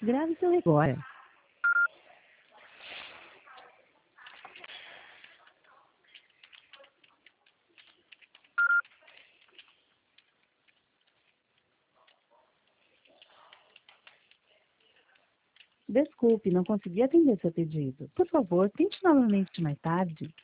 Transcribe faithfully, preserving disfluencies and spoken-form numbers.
Grave seu recorde. Desculpe, não consegui atender seu pedido. Por favor, tente novamente mais tarde.